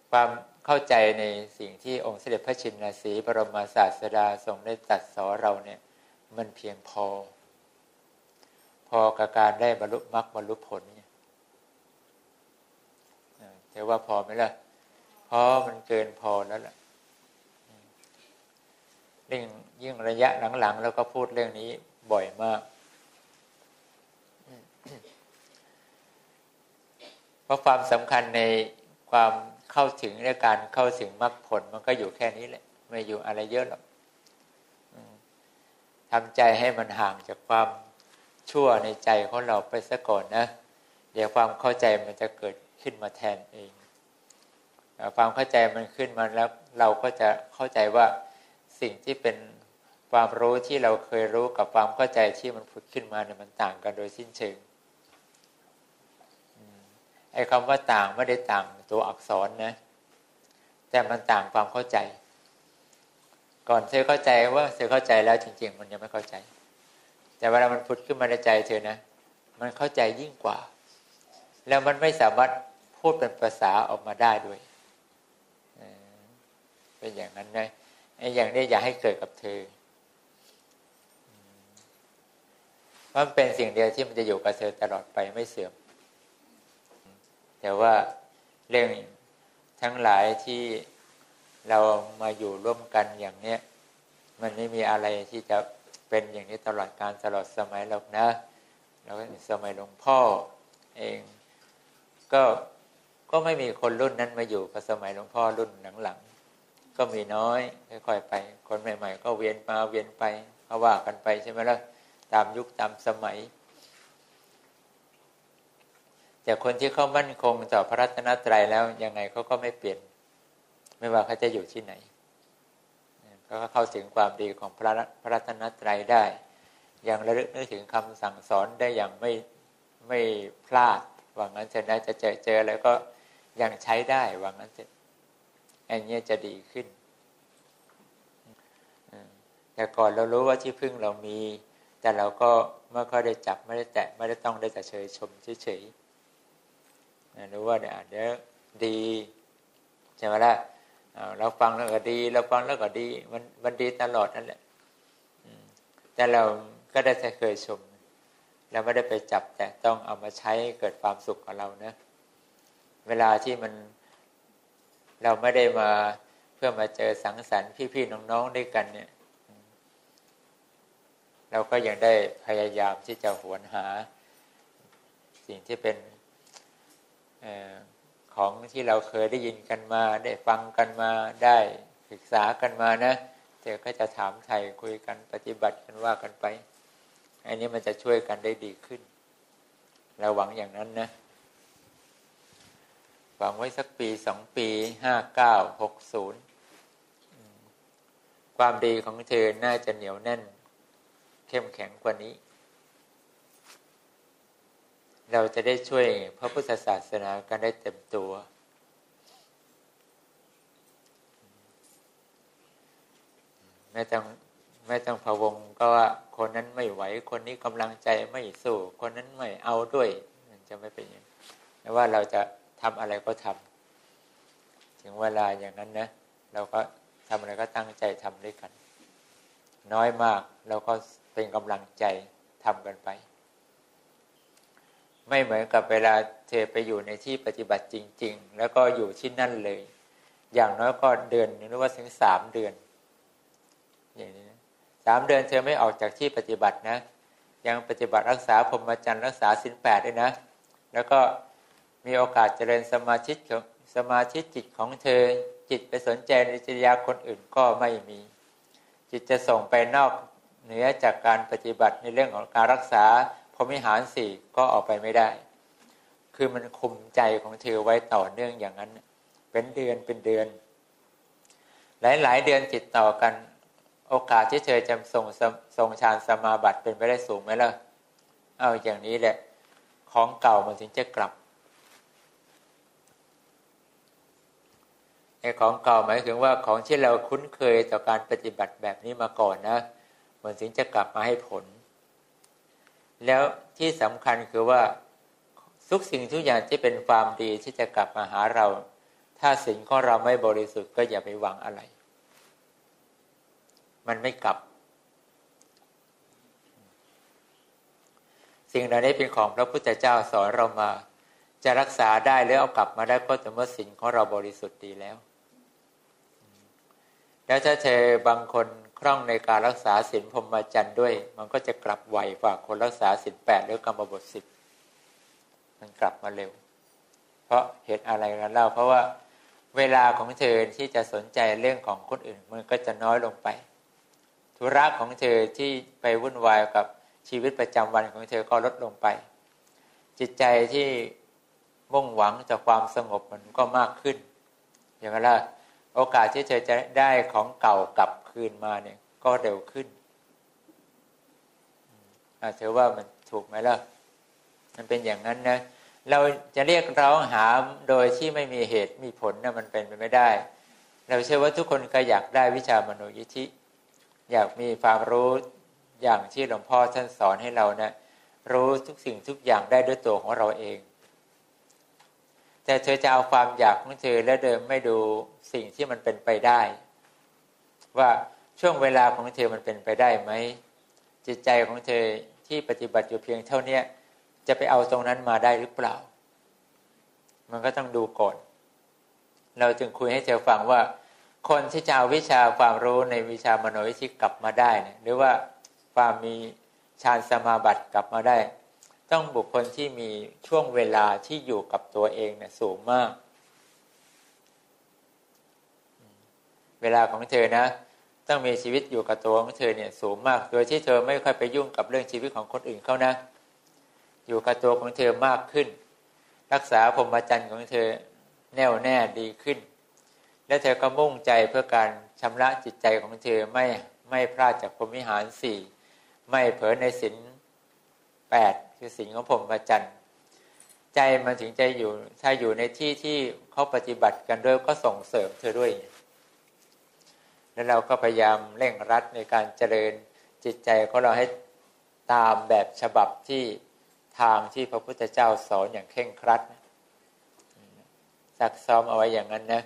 ความเข้าใจในสิ่งที่องค์เสด็จพระชินสีห์บรมศาสดาทรงได้ตรัสสอนเราเนี่ยมันเพียงพอกับการได้บรรลุมรรคบรรลุผลเนี่ยแต่ว่าพอไหมล่ะพอมันเกินพอแล้วล่ะยิ่งระยะหลังๆแล้วก็พูดเรื่องนี้บ่อยมากเพราะความสำคัญในความเข้าถึงและการเข้าถึงมรรคผลมันก็อยู่แค่นี้แหละไม่อยู่อะไรเยอะหรอกทำใจให้มันห่างจากความชั่วในใจของเราไปซะก่อนนะเดี๋ยวความเข้าใจมันจะเกิดขึ้นมาแทนเองความเข้าใจมันขึ้นมาแล้วเราก็จะเข้าใจว่าสิ่งที่เป็นความรู้ที่เราเคยรู้กับความเข้าใจที่มันผุดขึ้นมาเนี่ยมันต่างกันโดยสิ้นเชิงไอ้คำว่าต่างไม่ได้ต่างตัวอักษรนะแต่มันต่างความเข้าใจก่อนเธอเข้าใจว่าเธอเข้าใจแล้วจริงๆมันยังไม่เข้าใจแต่เวลามันผุดขึ้นมาในใจเธอนะมันเข้าใจยิ่งกว่าแล้วมันไม่สามารถพูดเป็นภาษาออกมาได้ด้วยเป็นอย่างนั้นนะไอ้อย่างนี้อย่าให้เกิดกับเธอเพราะมันเป็นสิ่งเดียวที่มันจะอยู่กับเธอตลอดไปไม่เสื่อมแต่ว่าเรื่องทั้งหลายที่เรามาอยู่ร่วมกันอย่างเนี้ยมันไม่มีอะไรที่จะเป็นอย่างนี้ตลอดกาลตลอดสมัยหรอกนะเราก็สมัยหลวงพ่อเองก็ไม่มีคนรุ่นนั้นมาอยู่กับสมัยหลวงพ่อรุ่นหลังๆก็มีน้อยค่อยๆไปคนใหม่ๆก็เวียนมาเวียนไปเขาว่ากันไปใช่ไหมล่ะตามยุคตามสมัยแต่คนที่เขามั่นคงต่อพระรัตนตรัยแล้วยังไงเขาก็ไม่เปลี่ยนไม่ว่าเขาจะอยู่ที่ไหนเขาก็เข้าถึงความดีของพระรัตนตรัยได้ยังระลึกนึกถึงคำสั่งสอนได้อย่างไม่พลาดว่างั้นจะได้จะเจอแล้วก็ยังใช้ได้ว่างั้นจะอันนี้จะดีขึ้นแต่ก่อนเรารู้ว่าที่พึ่งเรามีแต่เราก็ไม่ค่อยได้จับไม่ได้แตะไม่ได้ต้องได้แต่เฉยชมเฉยๆรู้ว่าเดี๋ยวดีใช่ไหมล่ะเราฟังแล้วก็ดีเราฟังแล้วก็ดีมันดีตลอดนั่นแหละแต่เราก็ได้แต่เคยชมเราไม่ได้ไปจับแต่ต้องเอามาใช้เกิดความสุขกับเรานะเวลาที่เราไม่ได้มาเพื่อมาเจอสังสรรค์พี่ๆน้องๆด้วยกันเนี่ยเราก็ยังได้พยายามที่จะหวนหาสิ่งที่เป็นของที่เราเคยได้ยินกันมาได้ฟังกันมาได้ศึกษากันมานะเดี๋ยวก็จะถามไถ่คุยกันปฏิบัติกันว่ากันไปอันนี้มันจะช่วยกันได้ดีขึ้นเราหวังอย่างนั้นนะหวังไว้สักปี2 ปี59 60ความดีของเธอน่าจะเหนียวแน่นเข้มแข็งกว่านี้เราจะได้ช่วยพระพุทธศาสนากันได้เต็มตัวไม่ต้องพะวงก็ว่าคนนั้นไม่ไหวคนนี้กำลังใจไม่สู้คนนั้นไม่เอาด้วยมันจะไม่เป็นอย่างนั้นแต่ว่าเราจะทำอะไรก็ทำถึงเวลาอย่างนั้นนะเราก็ทำอะไรก็ตั้งใจทำด้วยกันน้อยมากเราก็เป็นกำลังใจทำกันไปไม่เหมือนกับเวลาเธอไปอยู่ในที่ปฏิบัติจริงๆแล้วก็อยู่ที่นั่นเลยอย่างน้อยก็เดือนหรือว่าถึง3 เดือนอย่างนี้3 เดือนเธอไม่ออกจากที่ปฏิบัตินะยังปฏิบัติรักษาพรหมจรรย์รักษาศีล8ด้วยนะแล้วก็มีโอกาสเจริญสมาธิจิตของเธอจิตไปสนใจในจริยาคนอื่นก็ไม่มีจิตจะส่งไปนอกเหนือจากการปฏิบัติในเรื่องของการรักษาพรหมวิหาร 4ก็ออกไปไม่ได้คือมันคุมใจของเธอไว้ต่อเนื่องอย่างนั้นเป็นเดือนหลายเดือนติดต่อกันโอกาสที่เธอจะทรงฌานสมาบัติเป็นไปได้สูงไหมล่ะเอาอย่างนี้แหละของเก่ามันถึงจะกลับไอ้ของเก่าหมายถึงว่าของที่เราคุ้นเคยต่อการปฏิบัติแบบนี้มาก่อนนะมันถึงจะกลับมาให้ผลแล้วที่สำคัญคือว่าทุกสิ่งทุกอย่างที่เป็นความดีที่จะกลับมาหาเราถ้าศีลของเราไม่บริสุทธิ์ก็อย่าไปหวังอะไรมันไม่กลับสิ่งเหล่านี้เป็นของพระพุทธเจ้าสอนเรามาจะรักษาได้หรือเอากลับมาได้ก็ต่อเมื่อศีลของเราบริสุทธิ์ดีแล้วแล้วถ้าเธอบางคนคล่องในการรักษาศีลพรหมจรรย์ด้วยมันก็จะกลับไวกว่าคนรักษาศีล8หรือกรรมบท10มันกลับมาเร็วเพราะเหตุอะไรกันเล่าเพราะว่าเวลาของเธอที่จะสนใจเรื่องของคนอื่นมันก็จะน้อยลงไปธุระของเธอที่ไปวุ่นวายกับชีวิตประจำวันของเธอก็ลดลงไปจิตใจที่มุ่งหวังจากความสงบมันก็มากขึ้นอย่างนั้นล่ะโอกาสที่เธอจะได้ของเก่ากลับคืนมาเนี่ยก็เร็วขึ้นเธอว่ามันถูกไหมล่ะมันเป็นอย่างนั้นนะเราจะเรียกร้องหาโดยที่ไม่มีเหตุมีผลนะมันเป็นไปไม่ได้เราเชื่อว่าทุกคนก็อยากได้วิชามโนยิทธิอยากมีความรู้อย่างที่หลวงพ่อท่านสอนให้เรานะรู้ทุกสิ่งทุกอย่างได้ด้วยตัวของเราเองแต่เธอจะเอาความอยากของเธอและเดิมไม่ดูสิ่งที่มันเป็นไปได้ว่าช่วงเวลาของเธอมันเป็นไปได้ไหมจิตใจของเธอที่ปฏิบัติอยู่เพียงเท่านี้จะไปเอาตรงนั้นมาได้หรือเปล่ามันก็ต้องดูก่อนเราจึงคุยให้เธอฟังว่าคนที่จะเอาวิชาความรู้ในวิชามโนวิธีกลับมาได้เนี่ยหรือว่าความมีฌานสมาบัติกลับมาได้ต้องบุคคลที่มีช่วงเวลาที่อยู่กับตัวเองเนี่ยสูงมากเวลาของเธอนะต้องมีชีวิตอยู่กับตัวของเธอเนี่ยสูงมากโดยที่เธอไม่ค่อยไปยุ่งกับเรื่องชีวิตของคนอื่นเขานะอยู่กับตัวของเธอมากขึ้นรักษาพรหมจรรย์ของเธอแน่วแน่ดีขึ้นและเธอก็มุ่งใจเพื่อการชำระจิตใจของเธอไม่พลาดจากพรหมวิหาร4ไม่เผลอในศีล8คือศีลของพรหมจรรย์ใจมันถึงใจอยู่ถ้าอยู่ในที่ที่เขาปฏิบัติกันด้วยก็ส่งเสริมเธอด้วยแล้วเราก็พยายามเร่งรัดในการเจริญจิตใจของเราให้ตามแบบฉบับที่ทางที่พระพุทธเจ้าสอนอย่างเคร่งครัดซักซ้อมเอาไว้อย่างนั้นนะ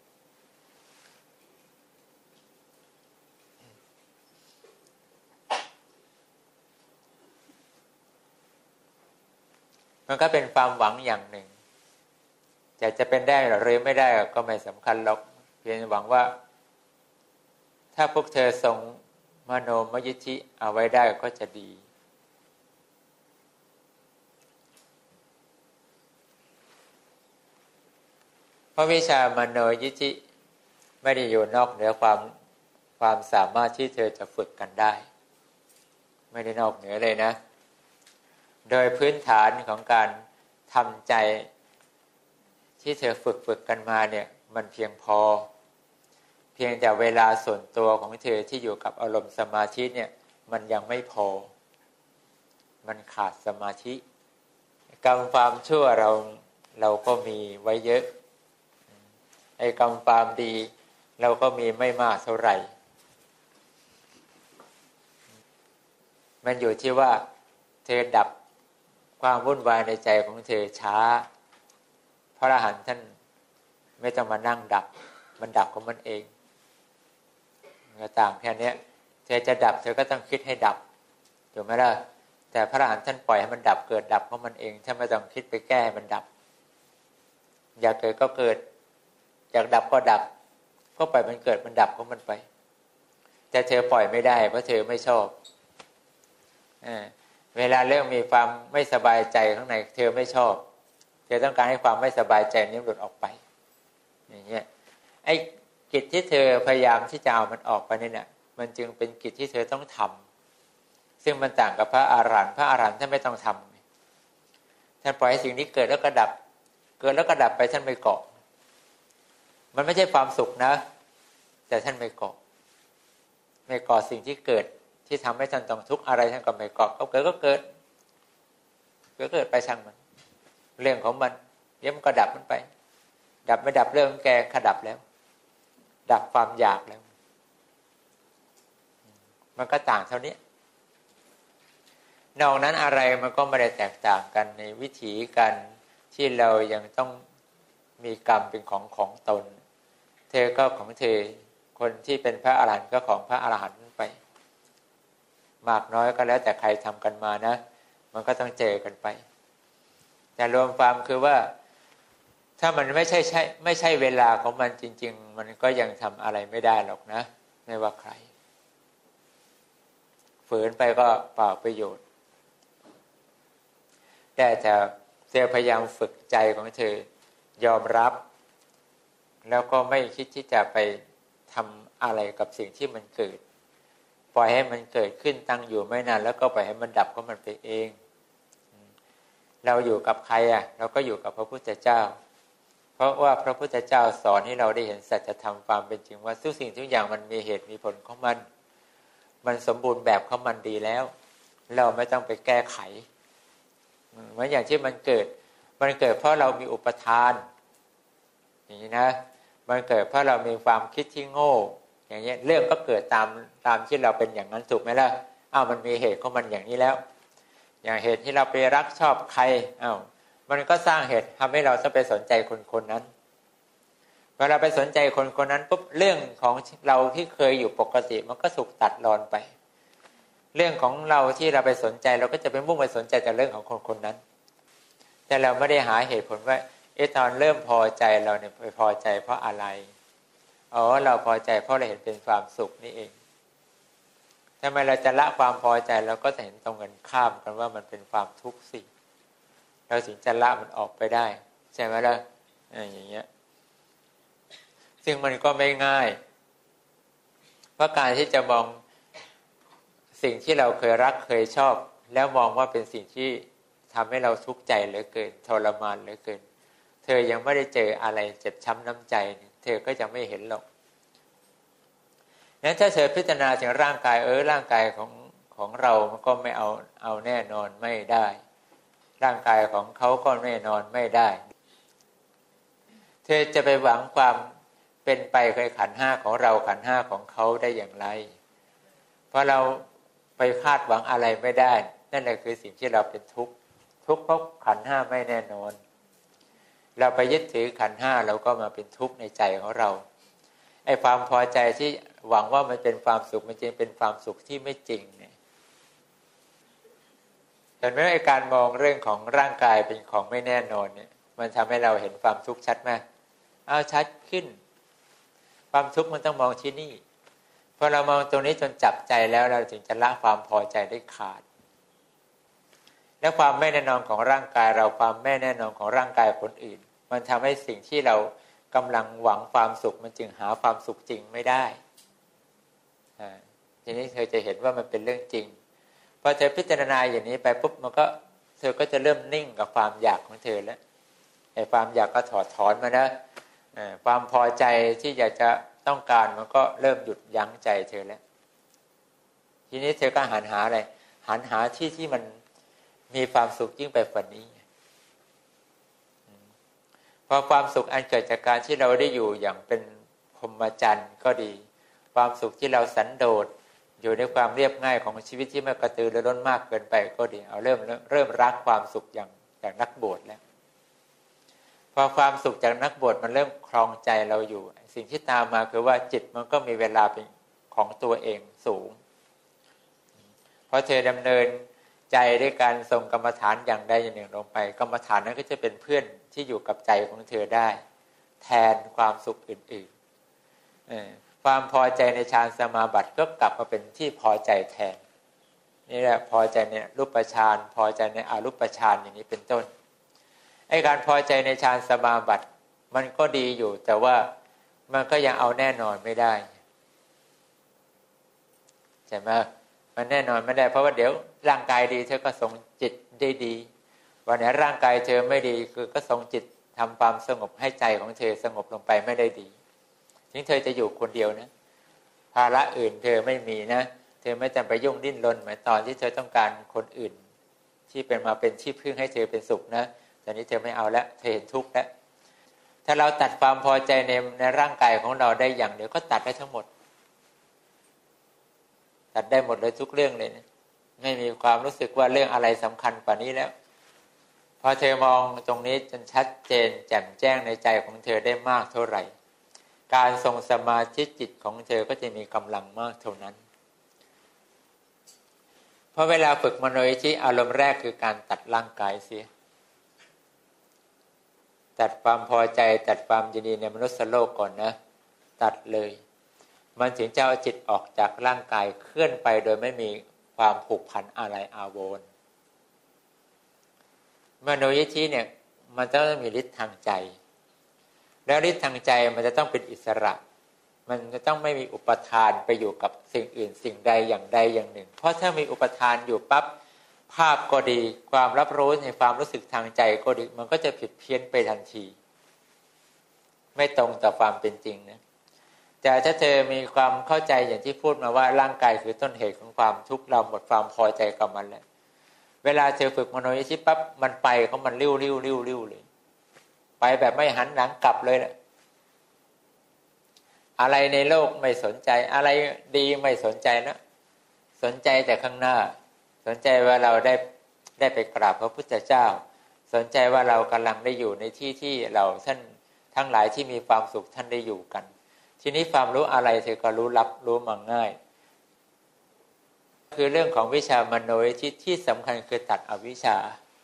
มันก็เป็นความหวังอย่างหนึ่งจะเป็นได้หรือไม่ได้ก็ไม่สำคัญหรอกเพียงหวังว่าถ้าพวกเธอทรงมโนมยิทธิเอาไว้ได้ก็จะดีเพราะวิชามโนยิทธิไม่ได้อยู่นอกเหนือความสามารถที่เธอจะฝึกกันได้ไม่ได้นอกเหนือเลยนะโดยพื้นฐานของการทำใจที่เธอฝึกกันมาเนี่ยมันเพียงพอเพียงแต่เวลาส่วนตัวของเธอที่อยู่กับอารมณ์สมาธิเนี่ยมันยังไม่พอมันขาดสมาธิกรรมความชั่วเราก็มีไว้เยอะไอ้กรรมความดีเราก็มีไม่มากเท่าไหร่มันอยู่ที่ว่าเธอดับความวุ่นวายในใจของเธอช้าพระอรหันต์ท่านไม่ต้องมานั่งดับมันดับของมันเองก็ต่างแค่นี้เธอจะดับเธอก็ต้องคิดให้ดับถูกไหมล่ะแต่พระอรหันต์ท่านปล่อยให้มันดับเกิดดับของมันเองท่านไม่ต้องคิดไปแก้ให้มันดับอยากเกิดก็เกิดอยากดับก็ดับก็ปล่อยมันเกิดมันดับของมันไปแต่เธอปล่อยไม่ได้เพราะเธอไม่ชอบเวลาเรื่องมีความไม่สบายใจข้างในเธอไม่ชอบเธอต้องการให้ความไม่สบายใจนี้หลุดออกไปอย่างเงี้ยไอ้กิจที่เธอพยายามที่จะเอามันออกไปนี่เนี่ยมันจึงเป็นกิจที่เธอต้องทำซึ่งมันต่างกับพระอรหันต์ท่านไม่ต้องทำท่านปล่อยให้สิ่งนี้เกิดแล้วก็ดับเกิดแล้วก็ดับไปท่านไม่เกาะมันไม่ใช่ความสุขนะแต่ท่านไม่เกาะสิ่งที่เกิดที่ทำให้ท่านต้องทุกข์อะไรท่านก็ไม่เกาะก็เกิดไปช่างมันเรื่องของมันเดี๋ยวมันก็ดับมันไปดับไม่ดับเรื่องแกขดับแล้วดับความอยากแล้วมันก็ต่างเท่านี้นอกนั้นอะไรมันก็ไม่ได้แตกต่างกันในวิถีการที่เรายังต้องมีกรรมเป็นของตนเธอก็ของเธอคนที่เป็นพระอรหันต์ก็ของพระอรหันต์ไปมากน้อยก็แล้วแต่ใครทำกันมานะมันก็ต้องเจอกันไปแต่รวมความคือว่าถ้ามันไม่ใช่เวลาของมันจริงๆมันก็ยังทำอะไรไม่ได้หรอกนะไม่ว่าใครฝืนไปก็เปล่าประโยชน์แต่เธอพยายามฝึกใจของเธอยอมรับแล้วก็ไม่คิดที่จะไปทำอะไรกับสิ่งที่มันเกิดปล่อยให้มันเกิดขึ้นตั้งอยู่ไม่นานแล้วก็ปล่อยให้มันดับของมันไปเองเราอยู่กับใครเราก็อยู่กับพระพุทธเจ้าเพราะว่าพระพุทธเจ้าสอนให้เราได้เห็นสัจธรรมความเป็นจริงว่าทุกสิ่งทุกอย่างมันมีเหตุมีผลของมันสมบูรณ์แบบของมันดีแล้วเราไม่ต้องไปแก้ไขเหมือนอย่างที่มันเกิดเพราะเรามีอุปทานอย่างนี้นะมันเกิดเพราะเรามีความคิดที่โง่อย่างเงี้ยเรื่องก็เกิดตามที่เราเป็นอย่างนั้นถูกไหมล่ะมันมีเหตุของมันอย่างนี้แล้วอย่างเหตุที่เราไปรักชอบใครมันก็สร้างเหตุทำให้เราต้องไปสนใจคนนั้นพอเราไปสนใจคนนั้นปุ๊บเรื่องของเราที่เคยอยู่ปกติมันก็ถูกตัดรอนไปเรื่องของเราที่เราไปสนใจเราก็จะไปมุ่งไปสนใจแต่เรื่องของคนนั้นแต่เราไม่ได้หาเหตุผลว่าตอนเริ่มพอใจเราเนี่ยไปพอใจเพราะอะไรเราพอใจเพราะเราเห็นเป็นความสุขนี่เองทำไมเราจะละความพอใจเราก็จะเห็นตรงกันข้ามกันว่ามันเป็นความทุกข์สิเราถึงจะละมันออกไปได้ใช่ไหมล่ะอย่างเงี้ยซึ่งมันก็ไม่ง่ายเพราะการที่จะมองสิ่งที่เราเคยรักเคยชอบแล้วมองว่าเป็นสิ่งที่ทำให้เราทุกข์ใจเหลือเกินทรมานเหลือเกินเธอยังไม่ได้เจออะไรเจ็บช้ำน้ำใจเธอก็จะไม่เห็นหรอกงั้นถ้าเธอพิจารณาถึงร่างกายร่างกายของเรามันก็ไม่เอาแน่นอนไม่ได้ร่างกายของเขาก็แน่นอนไม่ได้เธอจะไปหวังความเป็นไปเคยขันธ์ห้าของเราขันธ์ห้าของเขาได้อย่างไรเพราะเราไปคาดหวังอะไรไม่ได้นั่นแหละคือสิ่งที่เราเป็นทุกข์เพราะขันธ์ห้าไม่แน่นอนเราไปยึดถือขันธ์ห้าเราก็มาเป็นทุกข์ในใจของเราไอ้ความพอใจที่หวังว่ามันเป็นความสุขมันจริงเป็นความสุขที่ไม่จริงเนี่ยเห็นไหมไอ้การมองเรื่องของร่างกายเป็นของไม่แน่นอนเนี่ยมันทำให้เราเห็นความทุกข์ชัดไหมชัดขึ้นความทุกข์มันต้องมองที่นี่พอเรามองตรงนี้จนจับใจแล้วเราถึงจะละความพอใจได้ขาดและความไม่แน่นอนของร่างกายเราความไม่แน่นอนของร่างกายคนอื่นมันทำให้สิ่งที่เรากำลังหวังความสุขมันจึงหาความสุขจริงไม่ได้ทีนี้เธอจะเห็นว่ามันเป็นเรื่องจริงพอเธอพิจารณาอย่างนี้ไปปุ๊บมันก็เธอก็จะเริ่มนิ่งกับความอยากของเธอแล้วไอ้ความอยากก็ถอดถอนมานะความพอใจที่อยากจะต้องการมันก็เริ่มหยุดยั้งใจเธอแล้วทีนี้เธอก็หันหาอะไรหันหาที่มันมีความสุขยิ่งไปกว่านี้พอความสุขอันเกิดจากการที่เราได้อยู่อย่างเป็นพรหมจรรย์ก็ดีความสุขที่เราสันโดษอยู่ในความเรียบง่ายของชีวิตที่ไม่กระตือรือร้นมากเกินไปก็ดีเริ่มรักความสุขอย่างนักบวชแล้วพอความสุขจากนักบวชมันเริ่มครองใจเราอยู่สิ่งที่ตามมาคือว่าจิตมันก็มีเวลาเป็นของตัวเองสูงเพราะเธอดำเนินใจด้วยการทรงกรรมฐานอย่างใดอย่างหนึ่งลงไปกรรมฐานนั้นก็จะเป็นเพื่อนที่อยู่กับใจของเธอได้แทนความสุขอื่นๆความพอใจในฌานสมาบัติก็กลับมาเป็นที่พอใจแทนนี่แหละพอใจในรูปฌานพอใจในอรูปฌานอย่างนี้เป็นต้นไอ้การพอใจในฌานสมาบัติมันก็ดีอยู่แต่ว่ามันก็ยังเอาแน่นอนไม่ได้ใช่ไหมมันแน่นอนไม่ได้เพราะว่าเดี๋ยวร่างกายดีเธอก็ทรงจิตได้ดีวันไหนร่างกายเธอไม่ดีคือก็ทรงจิตทำความสงบให้ใจของเธอสงบลงไปไม่ได้ดีถึงเธอจะอยู่คนเดียวนะภาระอื่นเธอไม่มีนะเธอไม่จำไปยุ่งดิ้นรนเหมือนตอนที่เธอต้องการคนอื่นที่เป็นที่พึ่งให้เธอเป็นสุขนะตอนนี้เธอไม่เอาแล้วเธอเห็นทุกข์แล้วถ้าเราตัดความพอใจในร่างกายของเราได้อย่างเดียวก็ตัดได้ทั้งหมดตัดได้หมดเลยทุกเรื่องเลยนะไม่มีความรู้สึกว่าเรื่องอะไรสำคัญกว่านี้แล้วพอเธอมองตรงนี้จนชัดเจนแจ่มแจ้งในใจของเธอได้มากเท่าไหร่การทรงสมาธิจิตของเธอก็จะมีกำลังมากเท่านั้นเพราะเวลาฝึกมโนยิธิอารมณ์แรกคือการตัดร่างกายเสียตัดความพอใจตัดความยินดีในมนุษย์โลกก่อนนะตัดเลยมันถึงจะเอาจิตออกจากร่างกายเคลื่อนไปโดยไม่มีความผูกพันอะไรอาวรณ์มโนยิธิเนี่ยมันต้องมีฤทธิ์ทางใจแล้วฤทธิ์ทางใจมันจะต้องเป็นอิสระมันจะต้องไม่มีอุปทานไปอยู่กับสิ่งอื่นสิ่งใดอย่างใดอย่างหนึ่งเพราะถ้ามีอุปทานอยู่ปั๊บภาพก็ดีความรับรู้ในความรู้สึกทางใจก็ดีมันก็จะผิดเพี้ยนไปทันทีไม่ตรงต่อความเป็นจริงนะแต่ถ้าเธอมีความเข้าใจอย่างที่พูดมาว่าร่างกายคือต้นเหตุของความทุกข์เราหมดความพอใจกับมันแล้วเวลาเธอฝึกมโนยิธิปั๊บมันไปก็มันริ้วเลยไปแบบไม่หันหลังกลับเลยแหละอะไรในโลกไม่สนใจอะไรดีไม่สนใจนะสนใจแต่ข้างหน้าสนใจว่าเราได้ไปกราบพระพุทธเจ้าสนใจว่าเรากำลังได้อยู่ในที่ที่เราท่านทั้งหลายที่มีความสุขท่านได้อยู่กันทีนี้ความรู้อะไรเธอก็รู้มาง่ายคือเรื่องของวิชามโนยิธิที่สำคัญคือตัดอวิชชา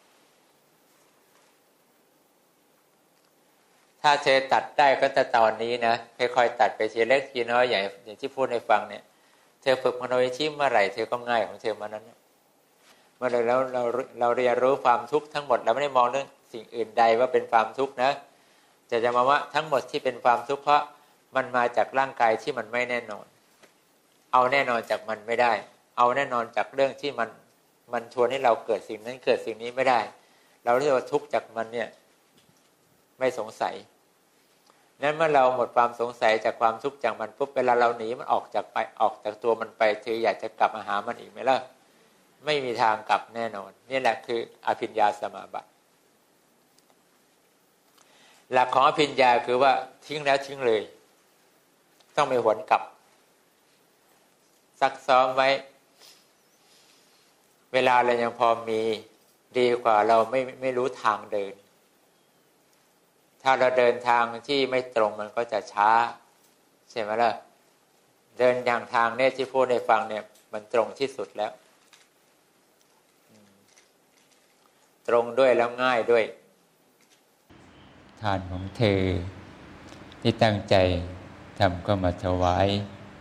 ถ้าเธอตัดได้ก็จะตอนนี้นะค่อยๆตัดไปทีเล็กทีน้อยอย่างที่พูดให้ฟังเนี่ยเธอฝึกมโนยิธิเมื่อไหร่เธอก็ง่ายของเธอมานั้นเมื่อไหร่แล้วเราเรียนรู้ความทุกข์ทั้งหมดเราไม่ได้มองเรื่องสิ่งอื่นใดว่าเป็นความทุกข์นะจะมาว่าทั้งหมดที่เป็นความทุกข์เพราะมันมาจากร่างกายที่มันไม่แน่นอนเอาแน่นอนจากมันไม่ได้เอาแน่นอนจากเรื่องที่มันชวนให้เราเกิดสิ่งนั้นเกิดสิ่งนี้ไม่ได้เราเรียกว่าทุกข์จากมันเนี่ยไม่สงสัยนั้นเมื่อเราหมดความสงสัยจากความทุกข์จากมันปุ๊บเวลาเราหนีมันออกจากตัวมันไปเธออยากจะกลับมาหามันอีกไหมล่ะไม่มีทางกลับแน่นอนนี่แหละคืออภิญญาสมาบัติหลักของอภิญญาคือว่าทิ้งแล้วทิ้งเลยต้องไม่หวนกลับซักซ้อมไว้เวลาเรายังพอมีดีกว่าเราไม่รู้ทางเดินถ้าเราเดินทางที่ไม่ตรงมันก็จะช้าใช่ไหมล่ะเดินอย่างทางเนี่ยที่พูดให้ฟังเนี่ยมันตรงที่สุดแล้วตรงด้วยแล้วง่ายด้วยทานของเธอที่ตั้งใจทำก็มาถวาย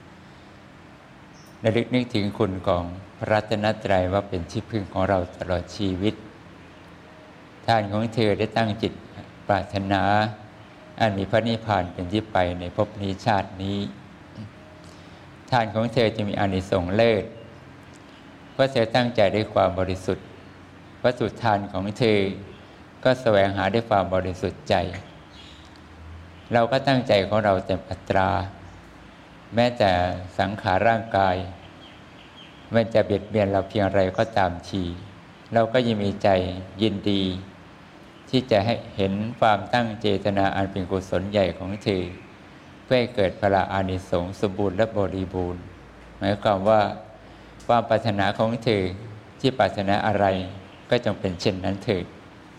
ระลึกนึกถึงคุณของพระรัตนตรัยว่าเป็นที่พึ่งของเราตลอดชีวิตทานของเธอได้ตั้งจิตปรารถนาอันมีพระนิพพานเป็นที่ไปในภพนี้ชาตินี้ทานของเธอจะมีอานิสงส์เลิศเพราะเธอตั้งใจด้วยความบริสุทธิ์วัตถุทานของเธอก็แสวงหาด้วยความบริสุทธิ์ใจเราก็ตั้งใจของเราเต็มอัตราแม้แต่สังขารร่างกายมันจะเบียดเบียนเราเพียงไรก็ตามทีเราก็ยังมีใจยินดีที่จะให้เห็นความตั้งเจตนาอันเป็นกุศลใหญ่ของเธอเพื่อให้เกิดพละอานิสงส์สมบูรณ์และบริบูรณ์หมายความว่าความปรารถนาของเธอที่ปรารถนาอะไรก็จงเป็นเช่นนั้นเถิด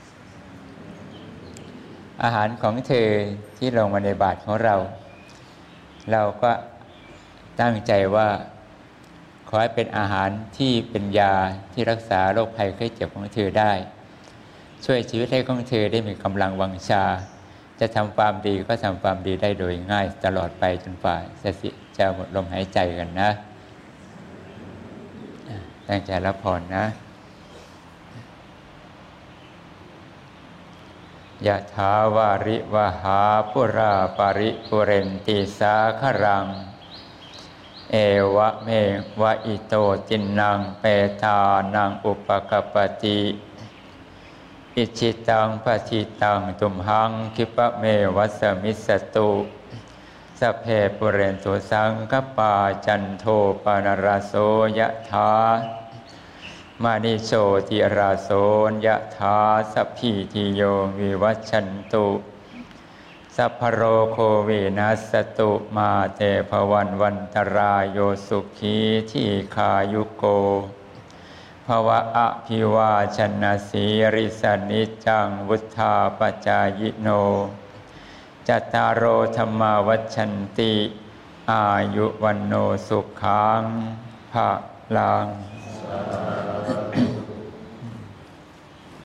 อาหารของเธอที่ลงมาในบาตรของเราก็ตั้งใจว่าขอให้เป็นอาหารที่เป็นยาที่รักษาโรคภัยไข้เจ็บของเธอได้ช่วยชีวิตให้ของเธอได้มีกำลังวังชาจะทำความดีก็ทำความดีได้โดยง่ายตลอดไปจนฝ่าจะหมดลมหายใจกันนะตั้งใจรับพรนะยะถาวาริวหาปุราปาริปุเรนติสาครังเอวะเมวะอิโตจินนังเปตานังอุปกัปปติอิจิตังปฏิตังตุมหังคิปะเมวัสมิสตุสัพเพปุเรนตุสังคปาจันโทปนรโสยะถามานิโชติราโสยะถาสัพพิติโยวิวัชชันตุสัพพโรโควินัสตุมาเตภวันวันตรายโยสุขีทีคายุโกภภวะอภิวาชนะสีริสนิจังวุธาปจายโนจัตตารโอธรรมาวัชันติอายุวันโนสุขังภะลัง